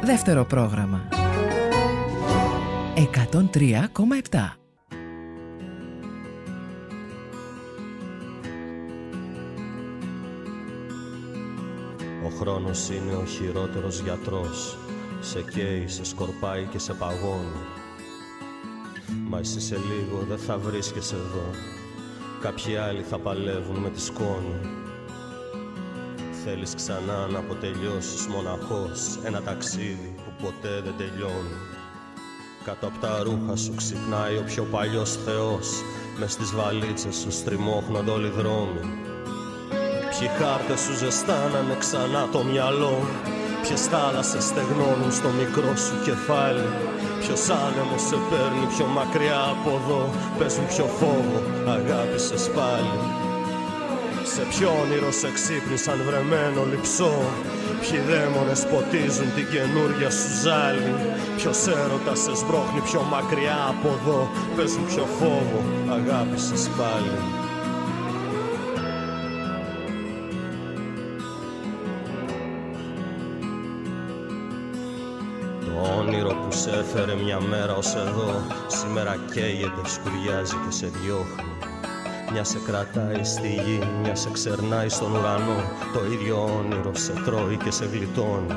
Δεύτερο πρόγραμμα 103,7. Ο χρόνος είναι ο χειρότερος γιατρός. Σε καίει, σε σκορπάει και σε παγώνει. Μα εσύ σε λίγο δεν θα βρίσκεσαι εδώ. Κάποιοι άλλοι θα παλεύουν με τη σκόνη. Θέλεις ξανά να αποτελειώσεις μοναχός ένα ταξίδι που ποτέ δεν τελειώνει. Κάτω απ' τα ρούχα σου ξυπνάει ο πιο παλιός θεός. Μες στις βαλίτσες σου στριμώχνονται όλοι οι δρόμοι. Ποιοι χάρτες σου ζεστάνανε ξανά το μυαλό. Ποιες θάλασσες στεγνώνουν στο μικρό σου κεφάλι. Ποιος άνεμος σε παίρνει πιο μακριά από εδώ. Παίζουν πιο φόβο, αγάπησες πάλι. Σε ποιο όνειρο σε ξύπνησαν βρεμένο λειψό. Ποιοι δαίμονες ποτίζουν την καινούρια σου ζάλη. Ποιος έρωτας σε σμπρώχνει πιο μακριά από εδώ. Παίζουν πιο φόβο, αγάπησες πάλι. Όνειρο που σε έφερε μια μέρα ως εδώ, σήμερα καίγεται, σκουριάζει και σε διώχνει. Μια σε κρατάει στη γη, μια σε ξερνάει στον ουρανό. Το ίδιο όνειρο σε τρώει και σε γλιτώνει.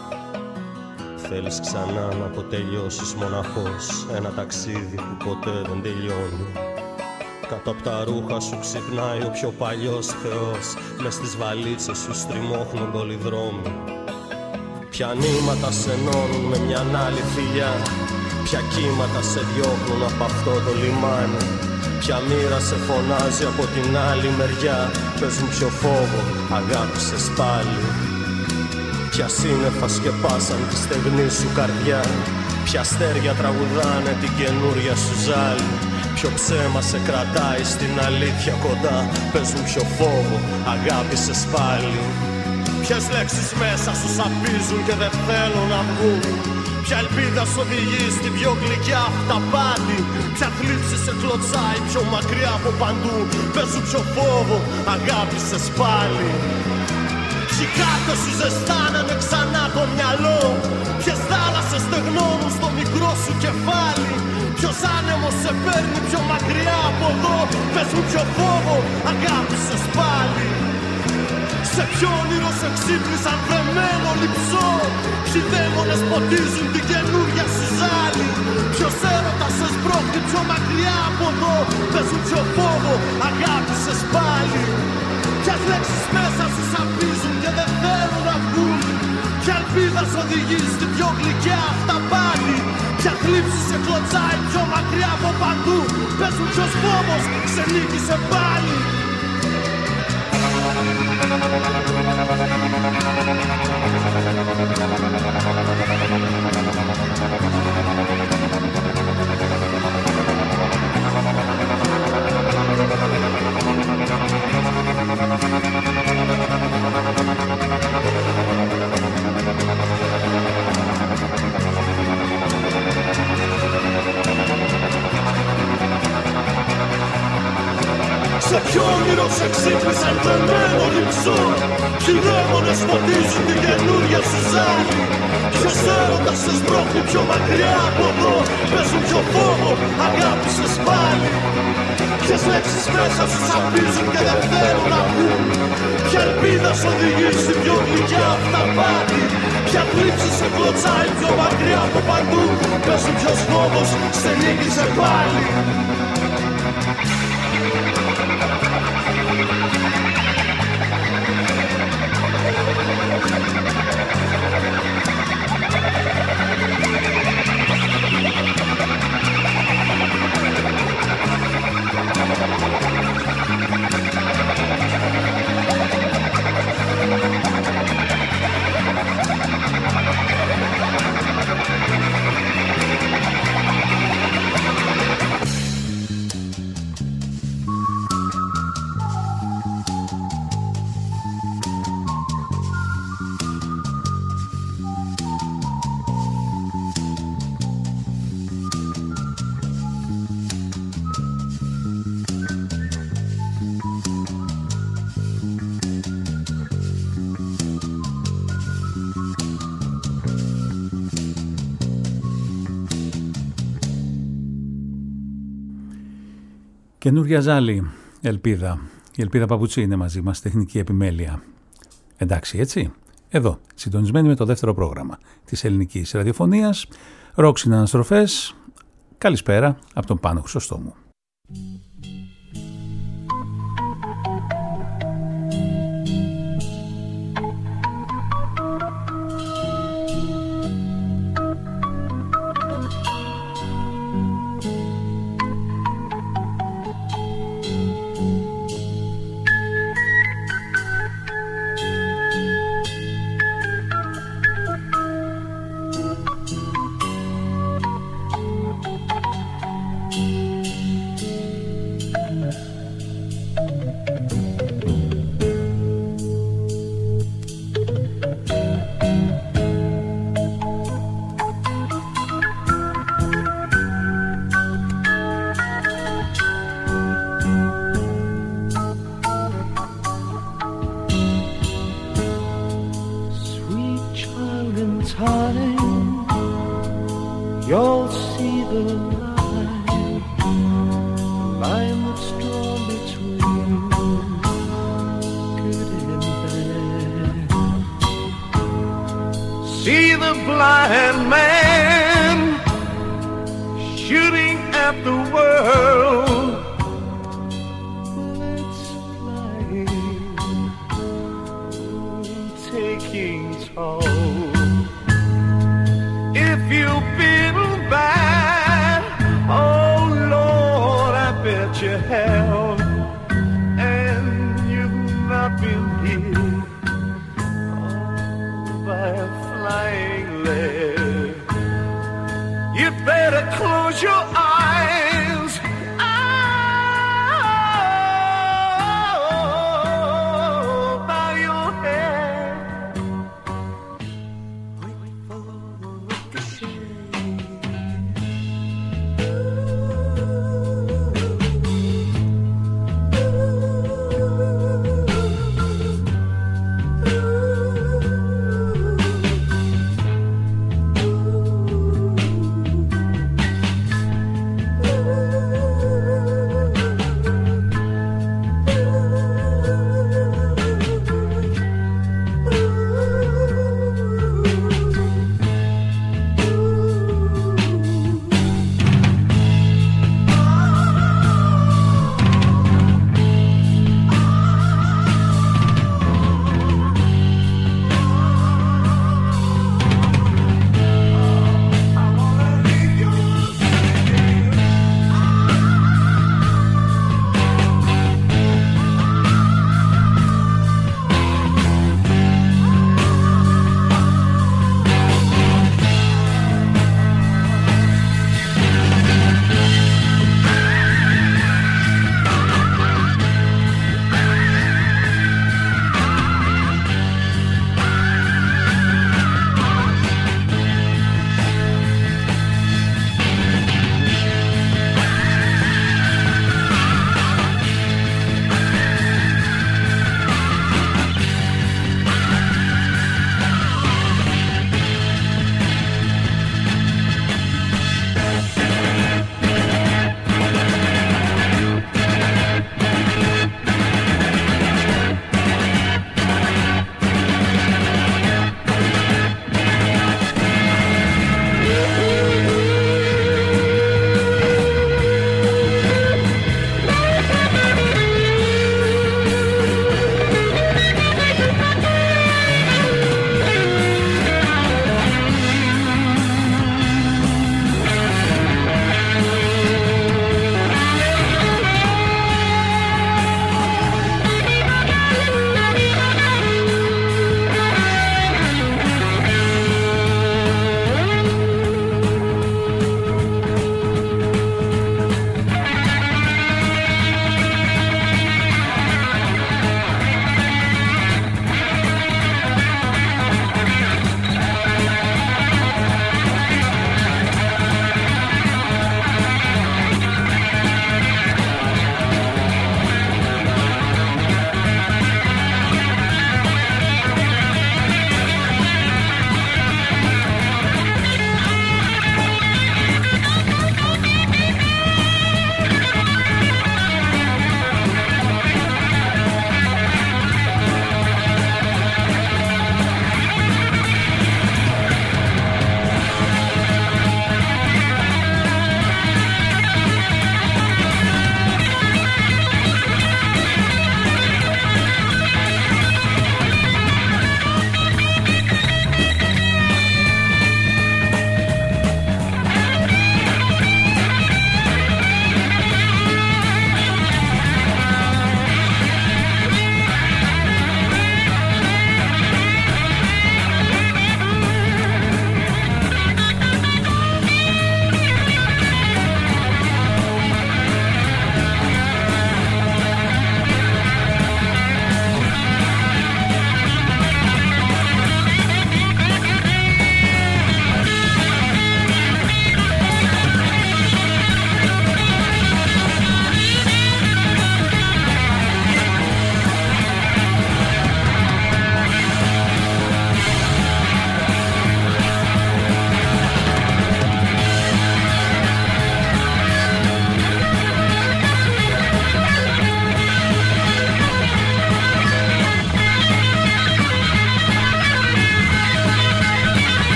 Θέλεις ξανά να αποτελειώσεις μοναχός ένα ταξίδι που ποτέ δεν τελειώνει. Κάτω απ' τα ρούχα σου ξυπνάει ο πιο παλιός θεός. Μες στις βαλίτσες σου στριμώχνονται όλοι οι δρόμοι. Ποια νήματα σε ενώνουν με μιαν άλλη φιλιά. Ποια κύματα σε διώχνουν από αυτό το λιμάνι. Ποια μοίρα σε φωνάζει από την άλλη μεριά. Παίζουν πιο φόβο, αγάπησες πάλι. Ποια σύννεφα σκεπάσαν τη στεγνή σου καρδιά. Ποια αστέρια τραγουδάνε την καινούρια σου ζάλη. Ποιο ψέμα σε κρατάει στην αλήθεια κοντά. Παίζουν πιο φόβο, αγάπησες πάλι. Ποιες λέξεις μέσα σου σαπίζουν και δεν θέλουν να βγουν. Ποια ελπίδα σου οδηγεί στην πιο γλυκιά αυταπάτη. Ποια θλίψη σε κλωτσάει πιο μακριά από παντού. Παίζουν πιο φόβο, αγάπησες πάλι. Ποιοι κάρτες σου ζεστάνανε ξανά το μυαλό. Ποιες θάλασσες στεγνώνουν στο μικρό σου κεφάλι. Ποιος άνεμος σε παίρνει πιο μακριά από εδώ. Παίζουν πιο φόβο, αγάπησες πάλι. Σε ποιο όνειρο σε ξύπνησαν βρεμένο λειψό. Ποιοι δαίμονες ποτίζουν την καινούρια σου ζάλη. Ποιος έρωτας σε σμπρώχνει πιο μακριά από εδώ. Παίζουν πιο φόβο, αγάπησες πάλι. Ποιες λέξεις μέσα σου σαπίζουν και δεν θέλουν να βγουν. Ποια ελπίδα σου οδηγεί στην πιο γλυκιά αυταπάτη. Ποια θλίψη σε κλωτσάει πιο μακριά από παντού. Παίζουν ποιος φόβος σε νίκησε πάλι. Σε ποιο όνειρο σε ξύπνησαν βρεμένο λειψό. Ποιοι δαίμονες ποτίζουν την καινούρια σου ζάλη. Ποιος έρωτας σε σμπρώχνει πιο μακριά από εδώ. Παίζουν πιο φόβο, αγάπησες πάλι. Ποιες λέξεις μέσα σου σαπίζουν και δεν θέλουν να βγουν. Ποια ελπίδα σου οδηγεί στην πιο γλυκιά αυταπάτη. Ποια θλίψη σε κλωτσάει πιο μακριά από παντού. Παίζουν ποιος φόβος σε νίκησε πάλι. Καινούργια Ζάλη, Ελπίδα. Η Ελπίδα Παπουτσί είναι μαζί μας, τεχνική επιμέλεια. Εντάξει, έτσι. Εδώ, συντονισμένοι με το δεύτερο πρόγραμμα της ελληνικής ραδιοφωνίας. Ροκ συναναστροφές. Καλησπέρα από τον Πάνο Χρυσοστόμου.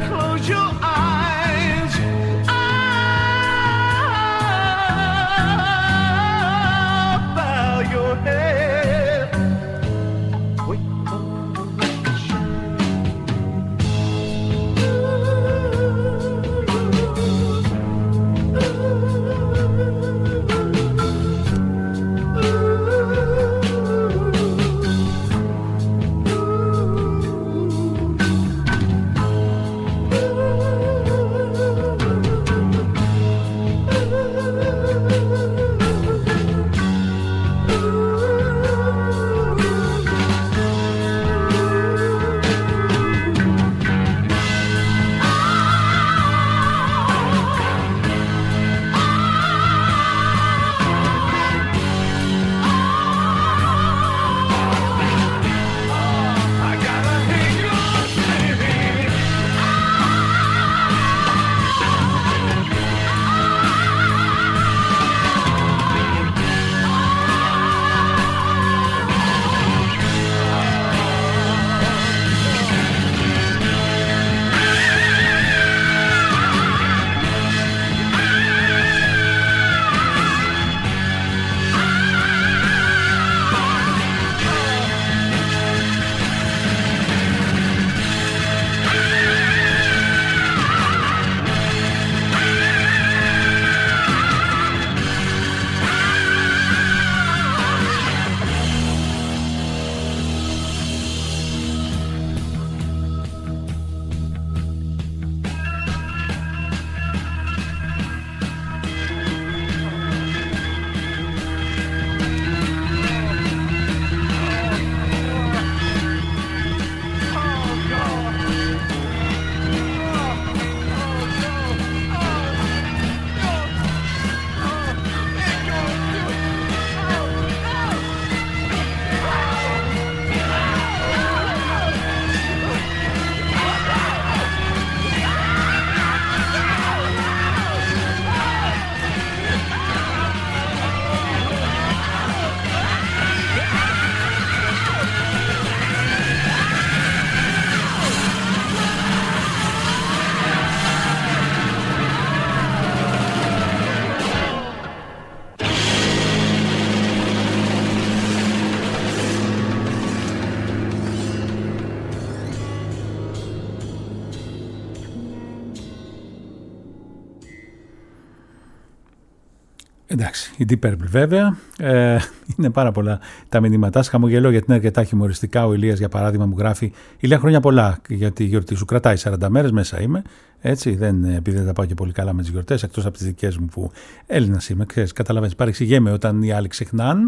Εντάξει, η Deep Purple βέβαια, είναι πάρα πολλά τα μηνύματά. Χαμογελώ γιατί είναι αρκετά χιουμοριστικά. Ο Ηλίας για παράδειγμα μου γράφει: Ηλία, χρόνια πολλά για τη γιορτή σου. Κρατάει 40 μέρες, μέσα είμαι. Έτσι, επειδή δεν τα πάω και πολύ καλά με τις γιορτές, εκτός από τις δικές μου που Έλληνας είμαι, ξέρεις, καταλαβαίνεις. Παρεξηγέμαι όταν οι άλλοι ξεχνάνε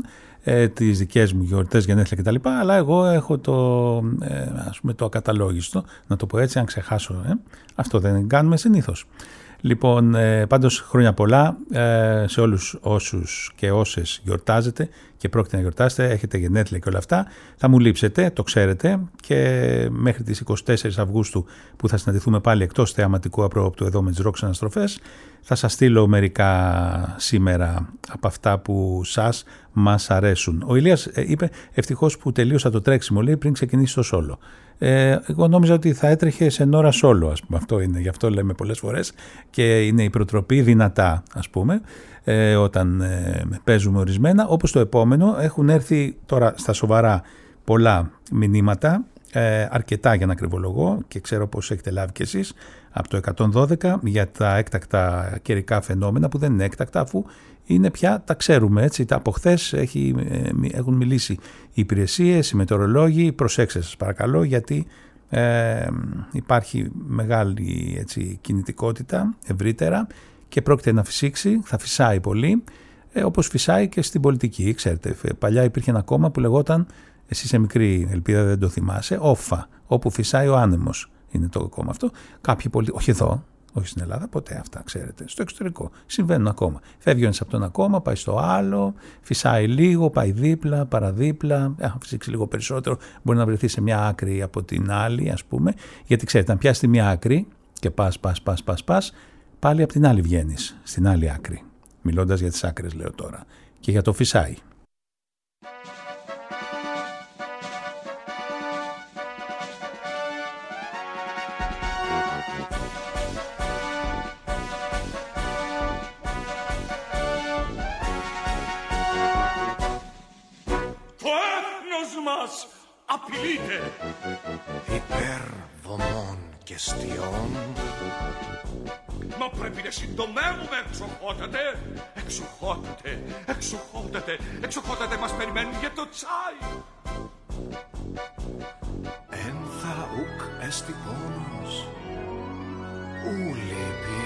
τις δικές μου γιορτές, γενέθλια κτλ. Αλλά εγώ έχω το ακαταλόγιστο, να το πω έτσι, αν ξεχάσω. Αυτό δεν κάνουμε συνήθως. Λοιπόν, πάντως χρόνια πολλά σε όλους όσους και όσες γιορτάζετε και πρόκειται να γιορτάσετε, έχετε γενέθλια και όλα αυτά. Θα μου λείψετε, το ξέρετε, και μέχρι τις 24 Αυγούστου που θα συναντηθούμε πάλι εκτός θεαματικού απρόοπτου εδώ με τις Rock Αναστροφές, θα σας στείλω μερικά σήμερα από αυτά που μας αρέσουν. Ο Ηλίας είπε ευτυχώς που τελείωσα το τρέξιμο, λέει, πριν ξεκινήσει το σόλο. Εγώ νόμιζα ότι θα έτρεχε σε ώρα σόλο, ας πούμε. Αυτό είναι, γι' αυτό λέμε πολλές φορές, και είναι η προτροπή δυνατά, ας πούμε, όταν παίζουμε ορισμένα. Όπως το επόμενο, έχουν έρθει τώρα στα σοβαρά πολλά μηνύματα, αρκετά για να κρυβολογώ, και ξέρω πως έχετε λάβει κι εσείς από το 112 για τα έκτακτα καιρικά φαινόμενα, που δεν είναι έκτακτα αφού είναι πια, τα ξέρουμε, έτσι. Από χθες έχουν μιλήσει οι υπηρεσίες, οι μετεωρολόγοι. Προσέξτε σας παρακαλώ, γιατί υπάρχει μεγάλη, έτσι, κινητικότητα ευρύτερα και πρόκειται να φυσήξει, θα φυσάει πολύ, όπως φυσάει και στην πολιτική. Ξέρετε, παλιά υπήρχε ένα κόμμα που λεγόταν, εσύ είσαι μικρή ελπίδα δεν το θυμάσαι, όφα, όπου φυσάει ο άνεμος είναι το κόμμα αυτό. Κάποιοι όχι εδώ, όχι στην Ελλάδα, ποτέ αυτά, ξέρετε. Στο εξωτερικό συμβαίνουν ακόμα. Φεύγει ο ένας από το ένα κόμμα, πάει στο άλλο, φυσάει λίγο, πάει δίπλα, παραδίπλα, φυσήξει λίγο περισσότερο, μπορεί να βρεθεί σε μια άκρη από την άλλη, ας πούμε. Γιατί ξέρετε, αν πιάσει μια άκρη και πας, πάλι από την άλλη βγαίνεις, στην άλλη άκρη. Μιλώντας για τις άκρες, λέω τώρα, και για το φυσάει. απειλείται. Υπερβομών και στιών. Μα πρέπει να συντομεύουμε, εξοχότατε. Εξοχότατε, εξοχότατε, εξοχότατε, μας περιμένουν για το τσάι. Εν θα ουκ έστι πόνος, ου λείπει.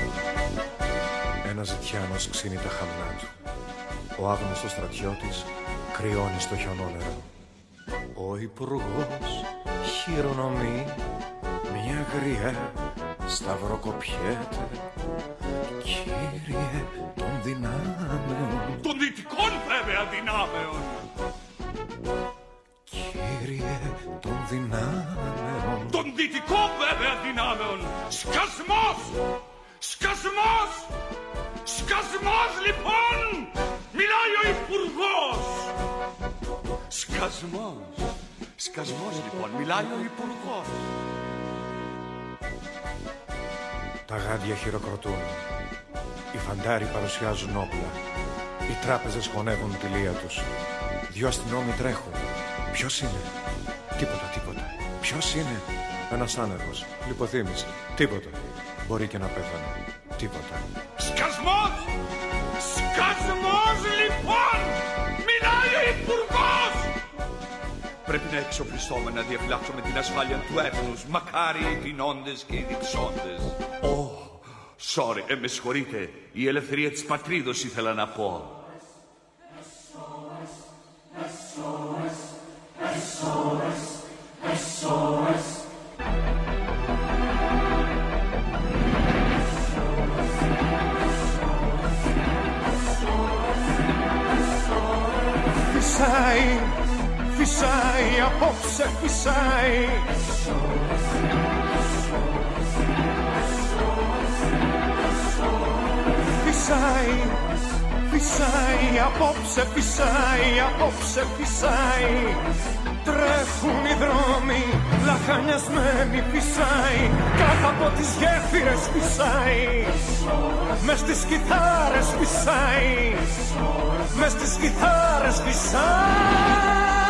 Ένας ζητιάνος ξύνει τα χαμνά του. Ο άγνωστος στρατιώτης κρυώνει στο χιονόνερο. Ο υπουργός χειρονομεί, μια γριά σταυροκοπιέται. Κύριε των δυνάμεων, Των δυτικών βέβαια δυνάμεων. Κύριε των δυνάμεων, Των δυτικών βέβαια δυνάμεων. Σκασμός! Σκασμός! Σκασμός λοιπόν! Μιλάει ο υπουργός! Σκασμός! Σκασμός λοιπόν, μιλάει ο υπουργός. Τα γάντια χειροκροτούν. Οι φαντάροι παρουσιάζουν όπλα. Οι τράπεζες χωνεύουν τη λία τους. Δυο αστυνόμοι τρέχουν. Ποιος είναι? Τίποτα, τίποτα. Ποιος είναι? Ένας άνεργος. Λιποθύμησε. Τίποτα. Μπορεί και να πέθανε. Τίποτα. Σκασμός! Σκασμός λοιπόν! Μιλάει ο υπουργός! Πρέπει να εξοπλιστούμε, να διαφυλάξουμε την ασφάλεια του έθνους. Μακάρι οι τεινώντες και οι διψώντες. Sorry, με συγχωρείτε. Η ελευθερία της πατρίδος ήθελα να πω. Φυσάει, φυσάει, απόψε φυσάει. Φυσάει, φυσάει, απόψε φυσάει, απόψε φυσάει. Τρέχουν οι δρόμοι, λαχανιασμένοι φυσάει. Κάτω από τις γέφυρες φυσάει. Μες στις κιθάρες φυσάει. Μες στις κιθάρες φυσάει.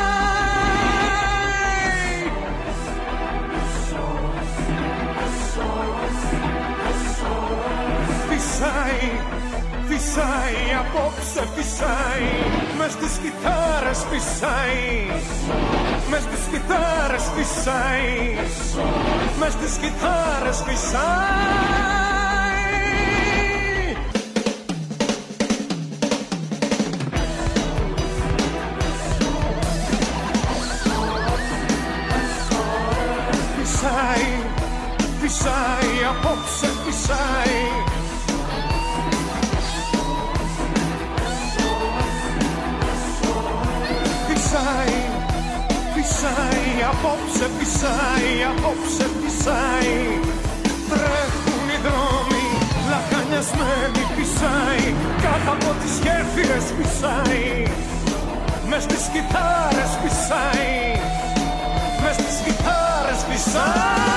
Φυσάει, φυσάει, απόψε φυσάει. Μες στις κιθάρες φυσάει. Μες στις κιθάρες φυσάει. Μες στις κιθάρες φυσάει. Φυσάει, φυσάει, απόψε φυσάει. Φυσάει, φυσάει, απόψε φυσάει, απόψε φυσάει. Τρέχουν οι δρόμοι, λαχανιασμένοι φυσάει. Κάτω από τις γέφυρες φυσάει. Μες στις κιθάρες φυσάει. Μες στις κιθάρες φυσάει.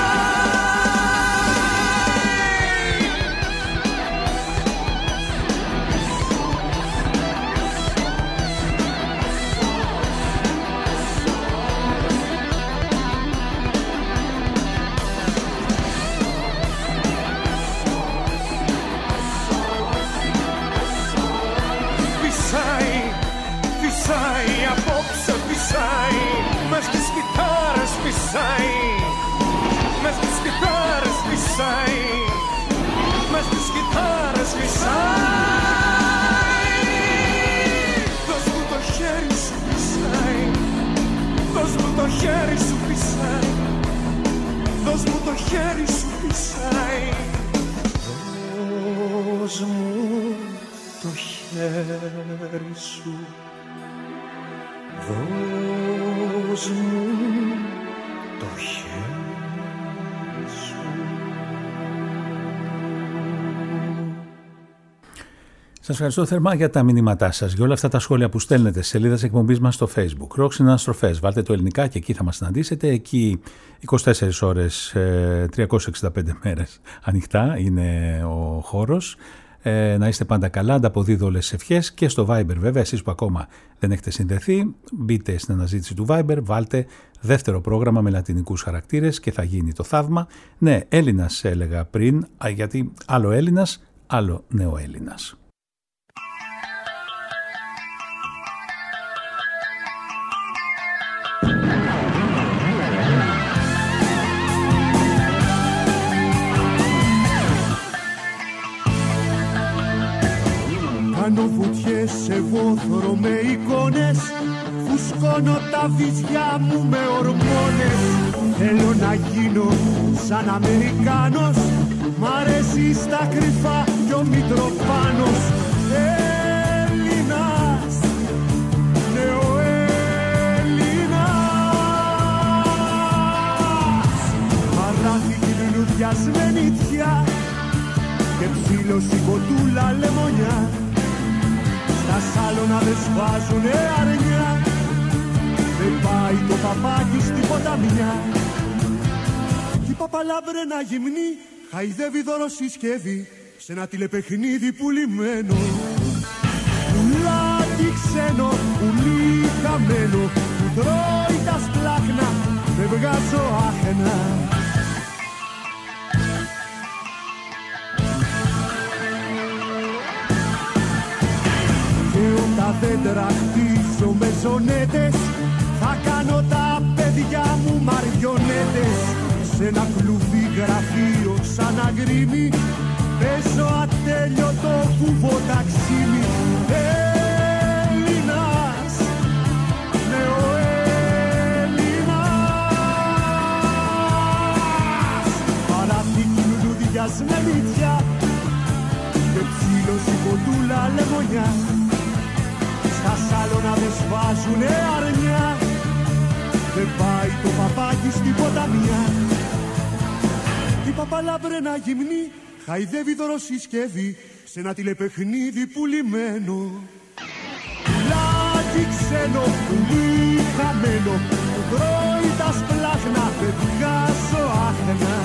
Φυσάει, απόψε φυσάει. Μες στις κιθάρες φυσάει. Μες στις κιθάρες φυσάει. Μες στις κιθάρες φυσάει. Δώσ' μου το χέρι σου φυσάει. Δώσ' μου το χέρι σου φυσάει. Δώσ' μου το χέρι σου φυσάει. Δώσ' μου το χέρι σου. Δώσ' μου το χέρι σου. Σας ευχαριστώ θερμά για τα μηνύματά σας, για όλα αυτά τα σχόλια που στέλνετε στις σελίδες εκπομπής μας στο Facebook. Rock Συναναστροφές, βάλτε το ελληνικά και εκεί θα μας συναντήσετε. Εκεί 24 ώρες, 365 μέρες ανοιχτά είναι ο χώρος. Να είστε πάντα καλά, ανταποδίδω όλες τις ευχές και στο Viber βέβαια, εσείς που ακόμα δεν έχετε συνδεθεί, μπείτε στην αναζήτηση του Viber, βάλτε δεύτερο πρόγραμμα με λατινικούς χαρακτήρες και θα γίνει το θαύμα. Ναι, Έλληνας έλεγα πριν, γιατί άλλο Έλληνας, άλλο νεοέλληνας. Κάνω βουτιές σε βόθρο με εικόνες, φουσκώνω τα βυζιά μου με ορμόνες. Θέλω να γίνω σαν Αμερικάνος, μ' αρέσει στα κρυφά κι ο Μητροπάνος. Έλληνας, νεοέλληνας, παράθηκη λουλουδιασμένη τιά και ψήλωση κοτούλα λεμονιά. Στα σάλωνα δεν σβάζουνε αρνιά, δεν πάει το παπάκι στην ποταμιά. Κι η παπαλάβρενα γυμνή χαϊδεύει δωροσυσκεύη σε ένα τηλεπαιχνίδι πουλημένο. Πουλάκι ξένο, πουλί χαμένο, που τρώει τα σπλάχνα, δεν βγάζω άχνα. Τα δέντρα χτίζω με ζωνέτες, θα κάνω τα παιδιά μου μαριονέτες. Σ' ένα κλουβί γραφείο σαν αγρίμι, παίζω ατέλειωτο βουβοταξίμι. Έλληνας, νεοέλληνας, παράθηκη λουλουδιασμένη τιά και ψήλωση κοντούλα λεμονιά. Τα σάλωνα δεν σβάζουνε αρνιά, δεν πάει το παπάκι στην ποταμιά. Η παπαλάβρενα γυμνή χαϊδεύει δωροσυσκεύη σε ένα τηλεπαιχνίδι πουλημένο. Πουλάκι ξένο, πουλί χαμένο, που τρώει τα σπλάχνα, δεν βγάζω άχνα.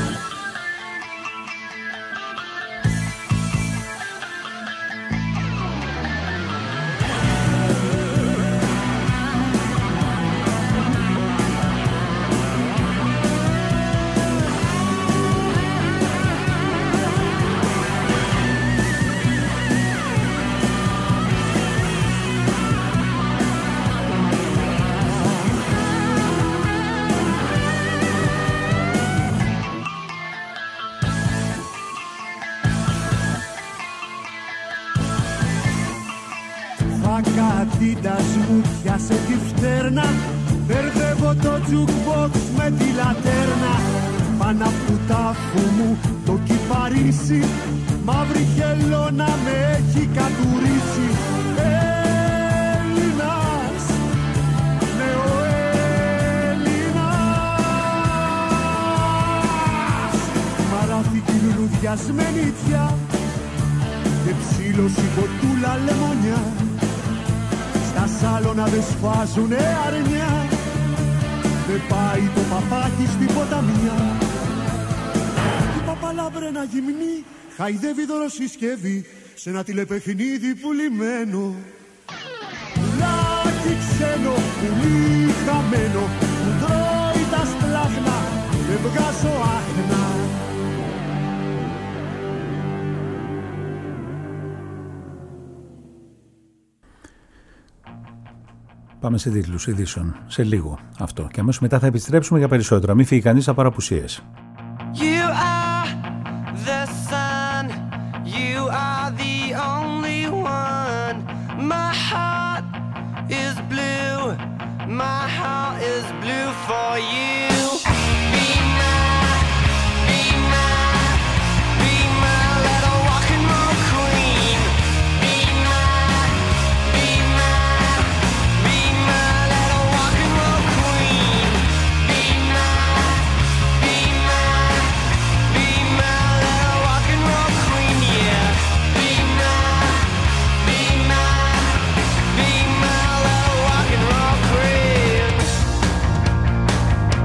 Κατήτας μου πιάσε τη φτέρνα, μπερδεύω το jukebox με τη λατέρνα. Πάνω απ' του τάφου μου το κυπαρίσι, μαύρη χελώνα με έχει κατουρίσει. Έλληνας, νεοέλληνας, μαράθηκη λουλουδιασμένη τιά και ψήλωση κοτούλα λεμονιά. Τα σάλωνα δεν σφάζουνε αρνιά, δεν πάει το παπάκι στην ποταμιά. Η παπαλάβρενα γυμνή χαϊδεύει δωροσυσκεύη σε ένα τηλεπαιχνίδι πουλημένο. Πουλάκι ξένο, πουλί χαμένο, που τρώει τα σπλάχνα, δεν βγάζω άχνα. Πάμε σε τίτλους ειδήσεων, σε λίγο αυτό. Και αμέσως μετά θα επιστρέψουμε για περισσότερα. Μην φύγει κανείς από απουσίες. You are the sun, you are the only one. My heart is blue, my heart is blue for you. Be mine, be mine, be my little rock and roll queen. Be mine, be mine, be my little rock and roll queen. Be mine, be mine, be my little rock and roll queen, yeah. Be mine, be mine, be my little rock and roll queen.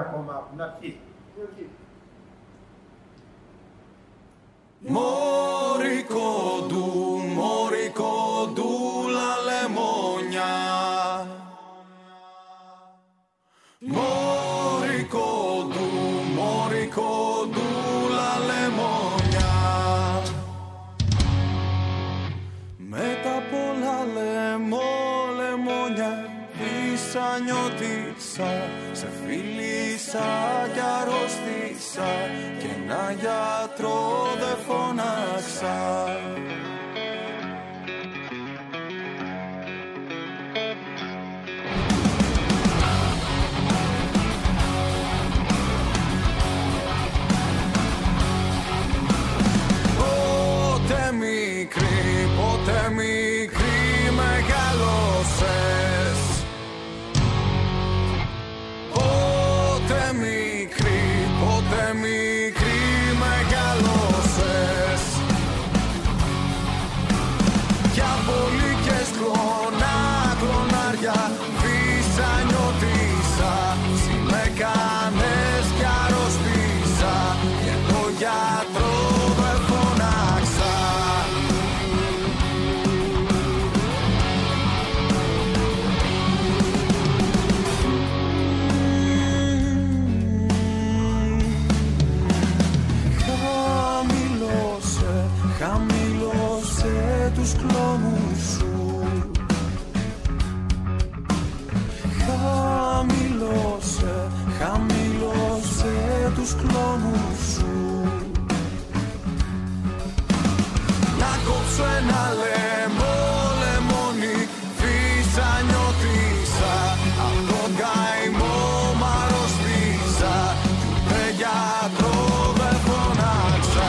ακόμα να πιει. Μωρικόντου, λα λεμόνια. Μωρικόντου, λα λεμόνια. Με τα πολλά λεμόνια φύσα νιώτησα, σε φίλησα κι αρρώστησα και ένα γιατρό δε φώναξα. Ποτέ μικρή μεγάλωσες. Ποτέ μικρή μεγάλωσες. Κι απολύκες κλονάρια φύσα νιώτησα, συ με κάνες κι αρρώστησα και το γιατρό δε φωνάξα. Χαμήλωσε τους κλόνους σου. Χαμήλωσε τους κλόνους σου. Να κόψω ένα λεμόνι, φύσα νιώτησα, απ' τον καημό μ' αρρώστησα κι ούτε γιατρό δε φωνάξα.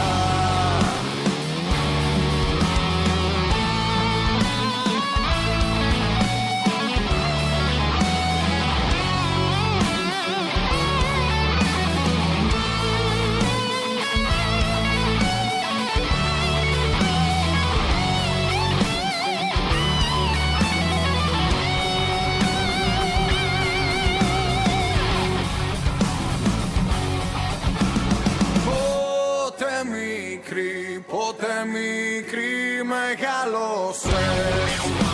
Ποτέ μικρή μεγάλωσες.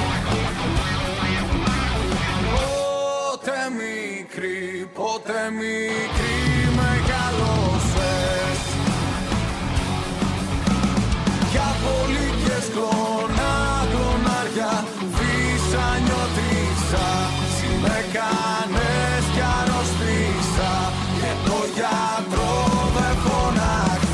Ποτέ μικρή μεγάλωσες. Κι απολύκες κλονάρια φύσα νιώτησα, συ με κάνες κι αρρώστησα και το γιατρό δε φωνάξα.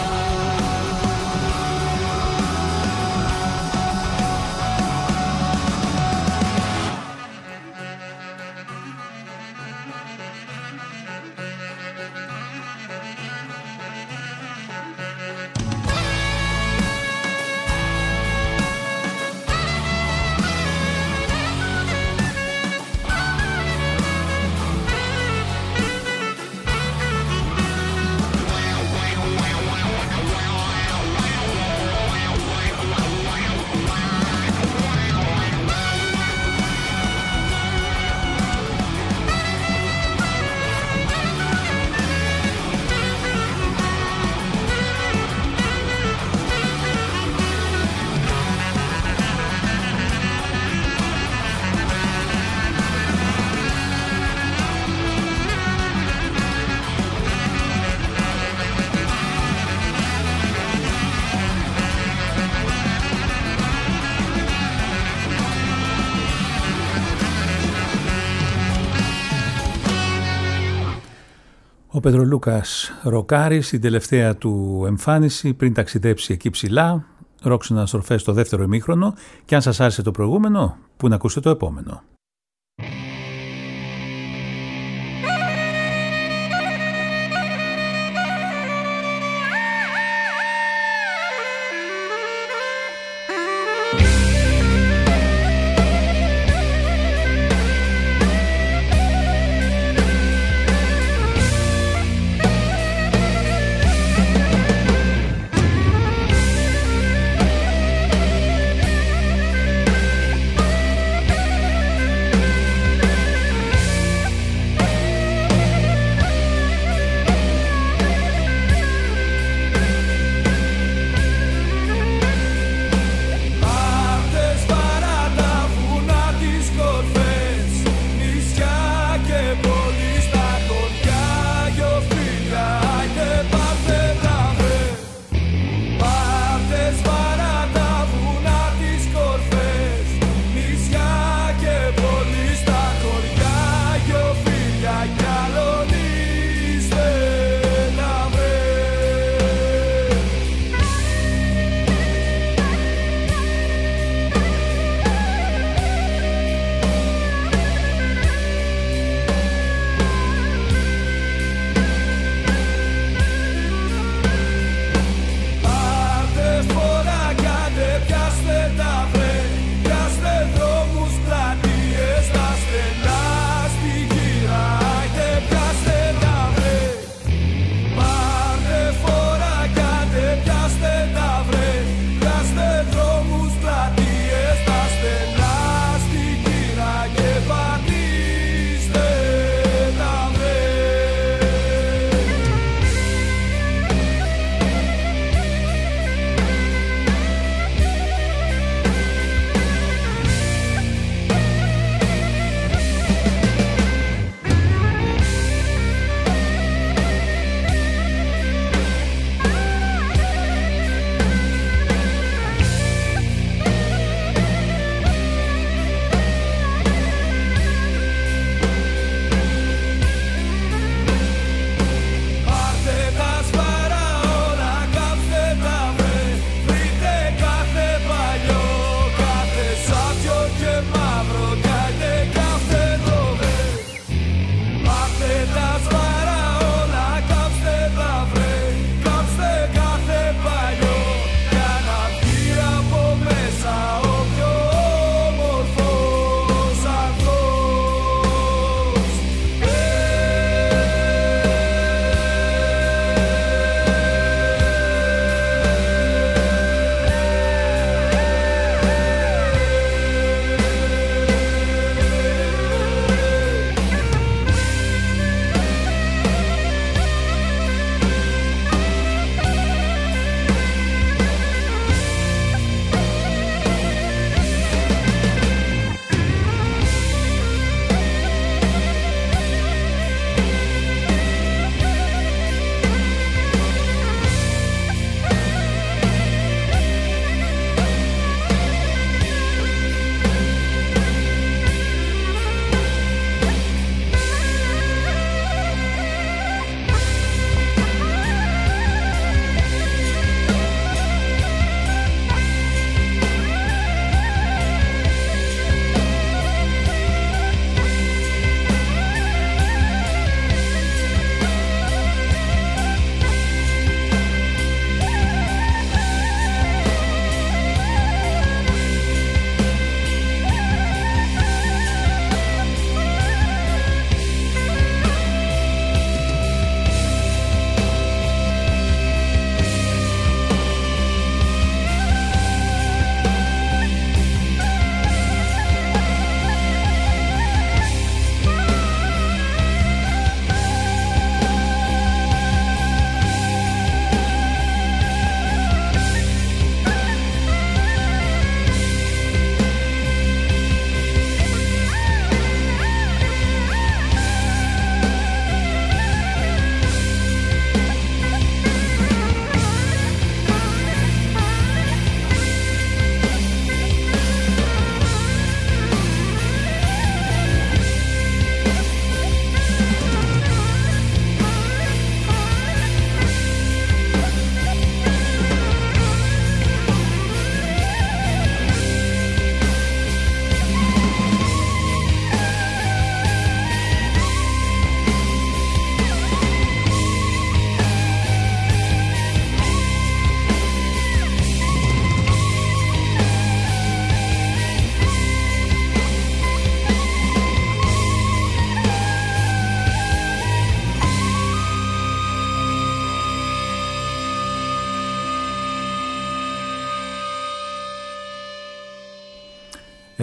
Ο Πετρολούκας ροκάρει στην τελευταία του εμφάνιση πριν ταξιδέψει εκεί ψηλά, ρόξουν αναστροφές στο δεύτερο ημίχρονο και αν σας άρεσε το προηγούμενο, που να ακούσετε το επόμενο.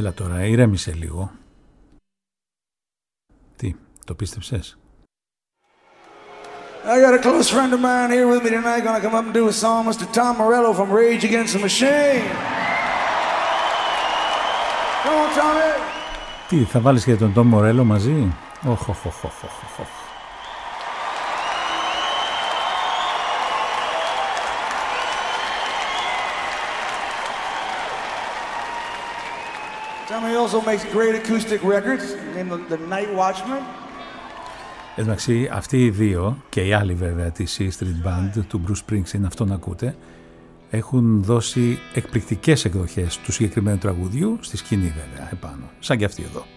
Έλα τώρα, ηρέμησε λίγο. Τι, το πίστεψες? I got a close friend of mine here with me tonight, gonna come up and do a song, Mr. Tom Morello from Rage Against the Machine. Come on, Tommy. Τι, θα βάλεις και τον Tom Morello μαζί? Οχ. Tommy also makes great acoustic records named The Night Watchman. Εντάξει, αυτοί οι δύο και οι άλλοι βέβαια της E Street Band του Bruce Springsteen, αυτόν ακούτε, έχουν δώσει εκπληκτικές εκδοχές του συγκεκριμένου τραγουδιού στη σκηνή βέβαια επάνω, σαν και αυτή εδώ.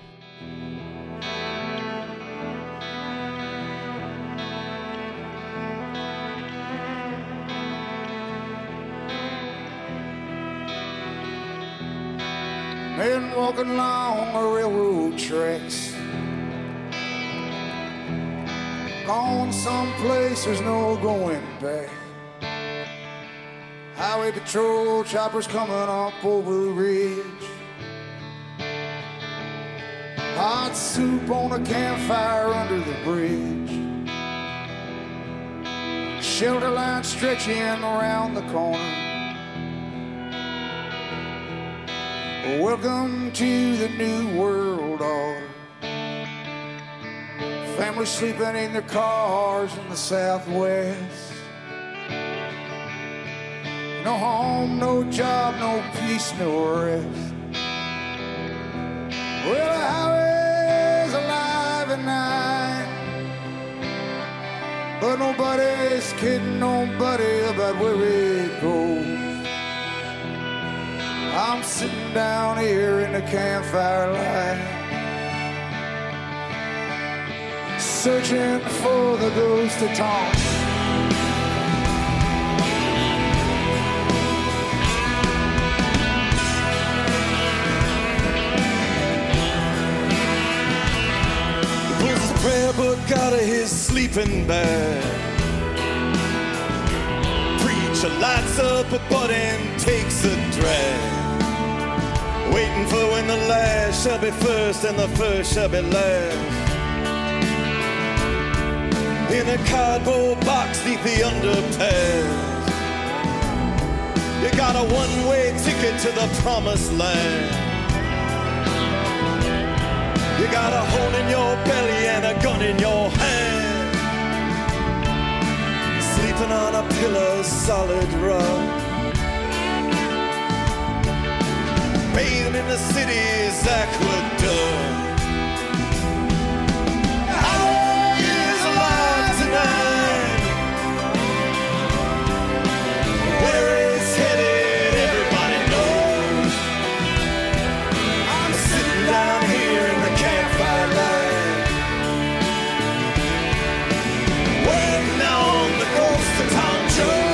Men walking along the railroad tracks, going someplace there's no going back. Highway patrol choppers coming up over the ridge. Hot soup on a campfire under the bridge. Shelter line stretching around the corner. Welcome to the new world order. Families sleeping in their cars in the Southwest. No home, no job, no peace, no rest. Well, the highway's alive at night, but nobody's kidding nobody about where it goes. I'm sitting down here in the campfire light, searching for the ghost of Tom. He pulls his prayer book out of his sleeping bag. Preacher lights up a butt and takes a drag, waiting for when the last shall be first and the first shall be last. In a cardboard box neath the underpass, you got a one-way ticket to the promised land. You got a hole in your belly and a gun in your hand, sleeping on a pillow of solid rock, bathing in the city's aqueduct. Where it's headed, everybody knows. I'm sitting down here in the campfire light, waiting on the ghost of Tom Jones.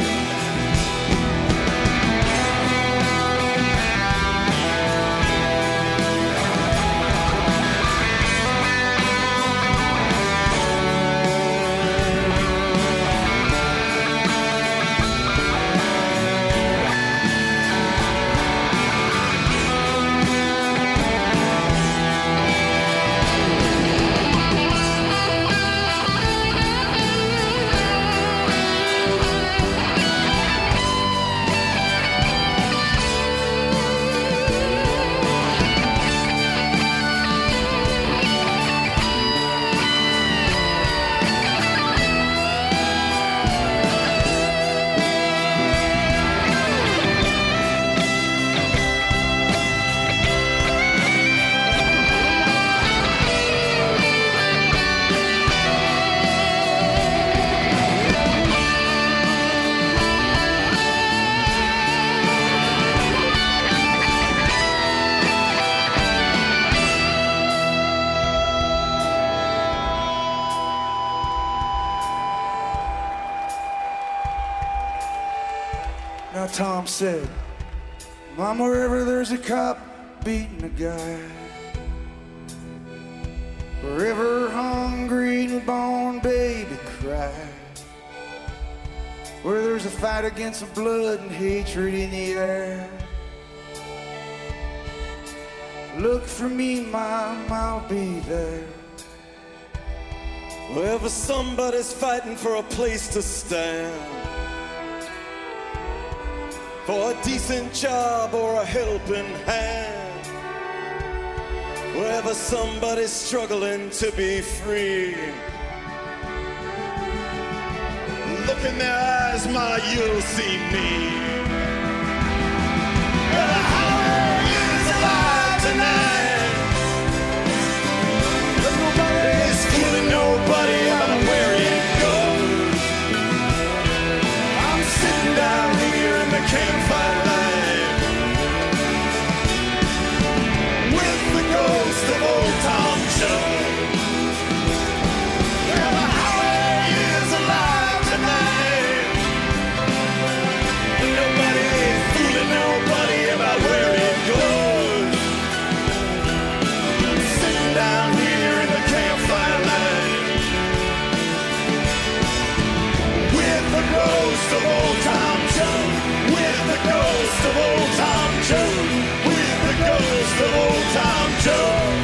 Tom said, Mama, wherever there's a cop beating a guy, wherever hungry newborn baby cry, where there's a fight against the blood and hatred in the air, Look for me, Mom, I'll be there. Wherever somebody's fighting for a place to stand, for a decent job or a helping hand, wherever somebody's struggling to be free, look in their eyes, Ma, you'll see me. Well, the highway is alive tonight, but nobody's fooling nobody about where it goes. I'm sitting down here in the campfire light with the ghost of old Tom Jones. Well, the highway is alive tonight, and nobody's fooling nobody about where it goes. I'm sitting down here in the campfire light with the ghost of old Tom Jones, with the ghost of old Tom Jones, with the ghost of old Tom Jones.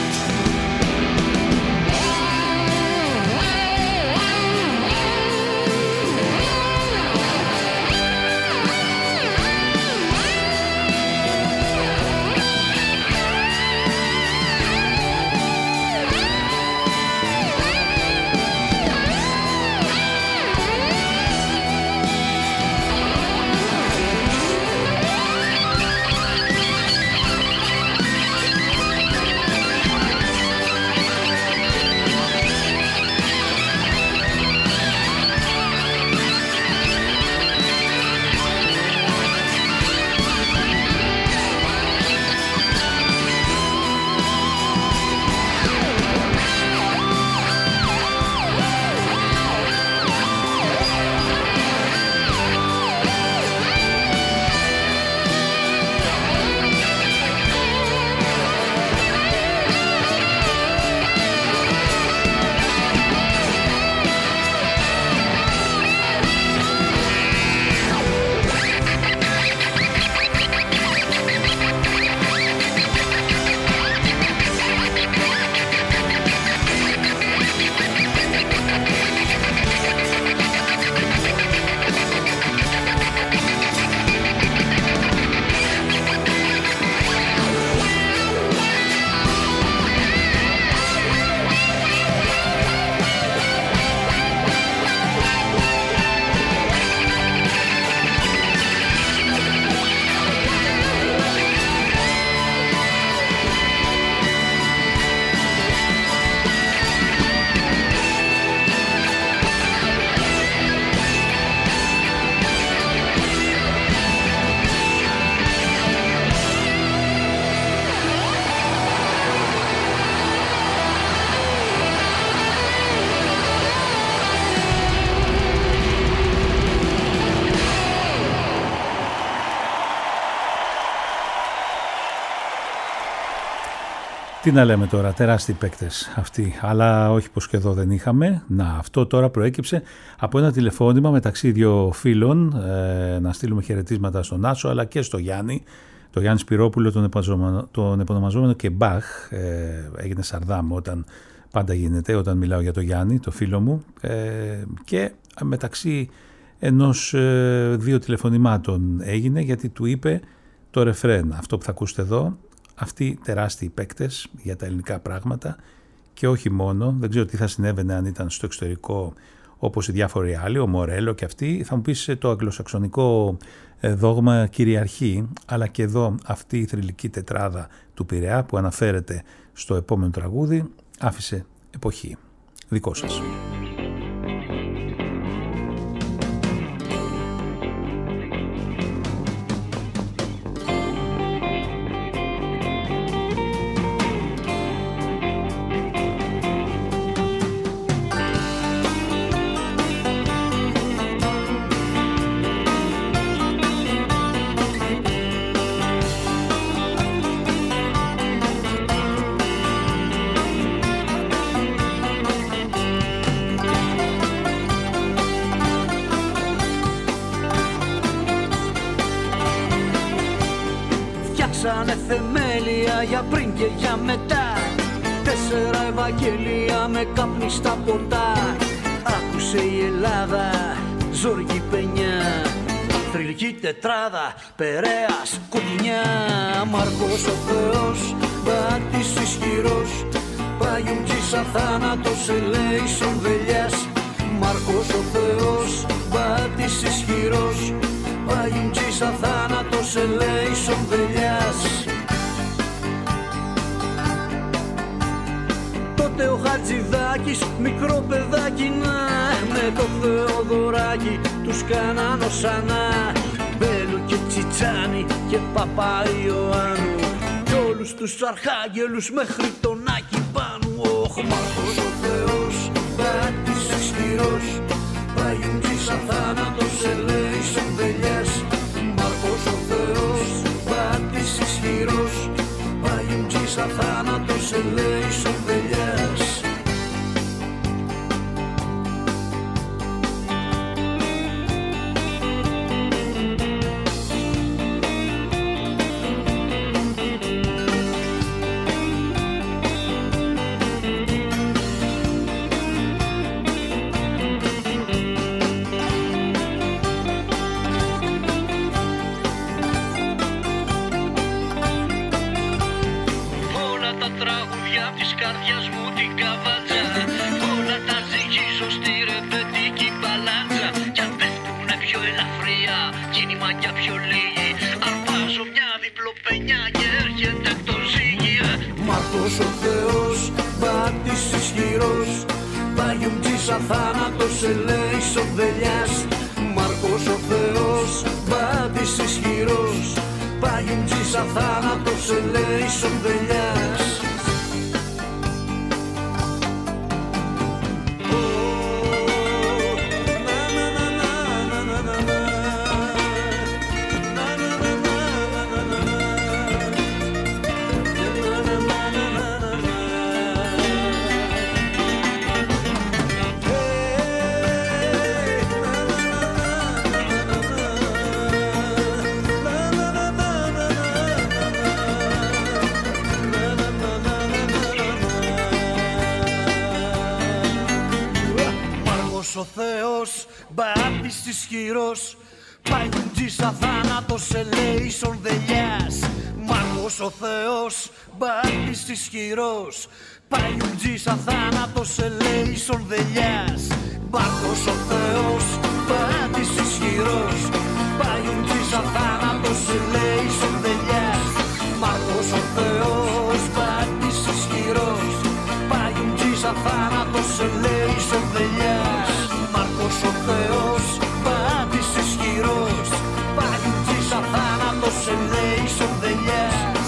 Τι να λέμε τώρα, τεράστιοι παίκτες αυτοί, αλλά όχι πως και εδώ δεν είχαμε. Να, αυτό τώρα προέκυψε από ένα τηλεφώνημα μεταξύ δύο φίλων, να στείλουμε χαιρετίσματα στον Άσο αλλά και στο Γιάννη, το Γιάννη Σπυρόπουλο, τον επωνομαζόμενο και Μπαχ, έγινε Σαρδάμ όταν πάντα γίνεται, όταν μιλάω για το Γιάννη, το φίλο μου, και μεταξύ ενός δύο τηλεφωνημάτων έγινε γιατί του είπε το ρεφρέν, αυτό που θα ακούσετε εδώ. Αυτοί τεράστιοι παίκτες για τα ελληνικά πράγματα και όχι μόνο, δεν ξέρω τι θα συνέβαινε αν ήταν στο εξωτερικό όπως οι διάφοροι άλλοι, ο Μορέλο και αυτοί. Θα μου πεις το αγγλοσαξονικό δόγμα κυριαρχεί, αλλά και εδώ αυτή η θρυλική τετράδα του Πειραιά που αναφέρεται στο επόμενο τραγούδι άφησε εποχή. Δικό σας. για πριν και για μετά. 4 Ευαγγέλια με καπνιστά ποτά. Άκουσε η Ελλάδα, Ζόργη Πενιά, θρυλική τετράδα, Περέας, Κοντινιά. Μάρκος ο Θεός, μπάτης ισχυρός, Παγιουμτζής αθάνατος, ελέησον Βελιάς. Μάρκος ο Θεός, μπάτης ισχυρός, Παγιουμτζής αθάνατος, ελέησον Βελιάς. Τότε ο Χατζηδάκης, μικρό παιδάκι να, με το Θεοδωράκι τους κάναν οσανά. Μπέλου και Τσιτσάνι και Παπαϊωάννου κι όλους τους αρχάγγελους μέχρι τον Άκη Πάνου. Ωχ, Μάρκος ο Θεός, μπάτης ισχυρός, Παγιουμτζής αθάνατος, ελέησον Βελιάς. Μάρκος ο Θεός, μπάτης ισχυρός, Παγιουμτζής αθάνατος, ελέησον Βελιάς. Μάρκος ο Θεός, μπάτης ισχυρός, Παγιουμτζής αθάνατος, ελέησον Βελιάς. Μάρκος ο Θεός, μπάτης ισχυρός, Παγιουμτζής αθάνατος, ελέησον Βελιάς. Ο Θεός, μπάτης ισχυρός, Παγιουμτζής αθάνατος, ελέησον Βελιάς. Μάρκος ο Θεός, μπάτης ισχυρός, Παγιουμτζής αθάνατος, ελέησον Βελιάς. Μάρκος ο Θεός, μπάτης ισχυρός, Παγιουμτζής αθάνατος, ελέησον Βελιάς. Μάρκος ο Θεός, μπάτης ισχυρός, Παγιουμτζής αθάνατος, ελέησον Βελιάς. Μάρκος ο Θεός, μπάτης ισχυρός, Παγιουμτζής αθάνατος, ελέησον Βελιάς.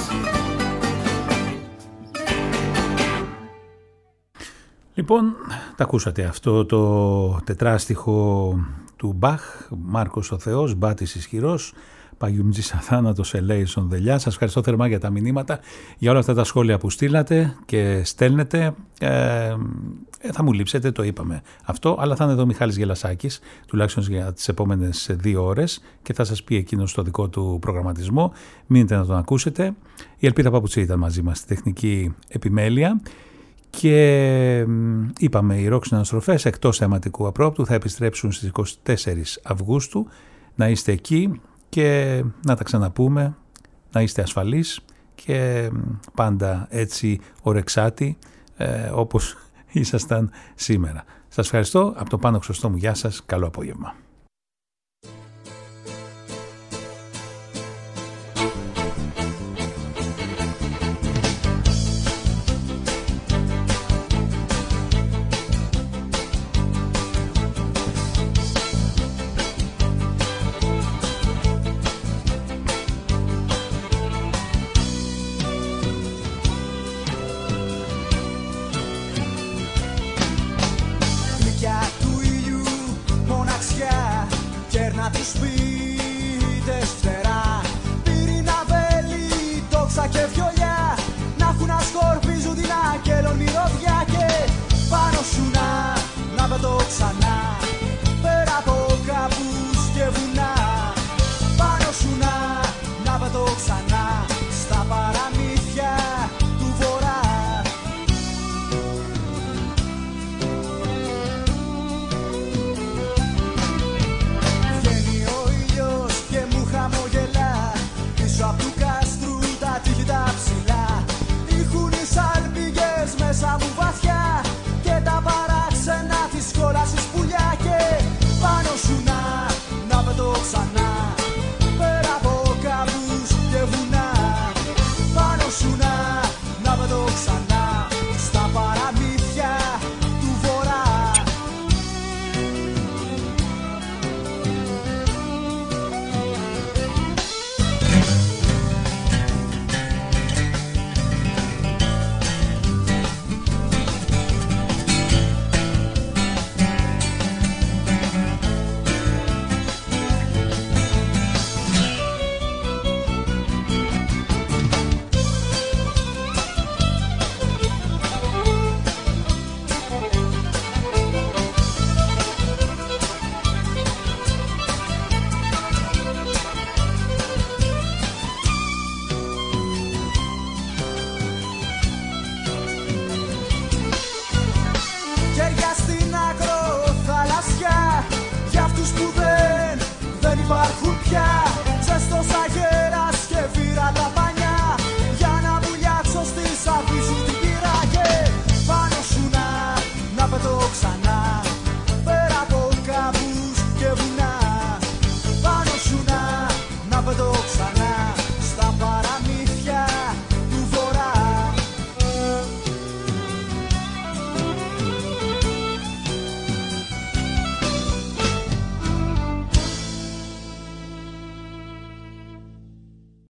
Λοιπόν, τα ακούσατε αυτό το τετράστιχο του Μπαχ, Μάρκος ο Θεός, μπάτης ισχυρός, Παγιουμτζής αθάνατος, ελέησον Βελιάς. Σας ευχαριστώ θερμά για τα μηνύματα, για όλα αυτά τα σχόλια που στείλατε και στέλνετε. Θα μου λείψετε, το είπαμε αυτό, αλλά θα είναι εδώ ο Μιχάλης Γελασάκης, τουλάχιστον για τις επόμενες 2 ώρες, και θα σας πει εκείνος στο δικό του προγραμματισμό. Μείνετε να τον ακούσετε. Η Ελπίδα Παπουτσή ήταν μαζί μας στη τεχνική επιμέλεια. Και είπαμε, οι ροκ συναναστροφές εκτός θεματικού απρόπτου θα επιστρέψουν στις 24 Αυγούστου. Να είστε εκεί και να τα ξαναπούμε, να είστε ασφαλείς και πάντα έτσι ορεξάτοι όπως ήσασταν σήμερα. Σας ευχαριστώ. Από το Πάνω Χρωστό μου, γεια σας, καλό απόγευμα. Του ήλιου μοναξιά κέρνα του σπίτι.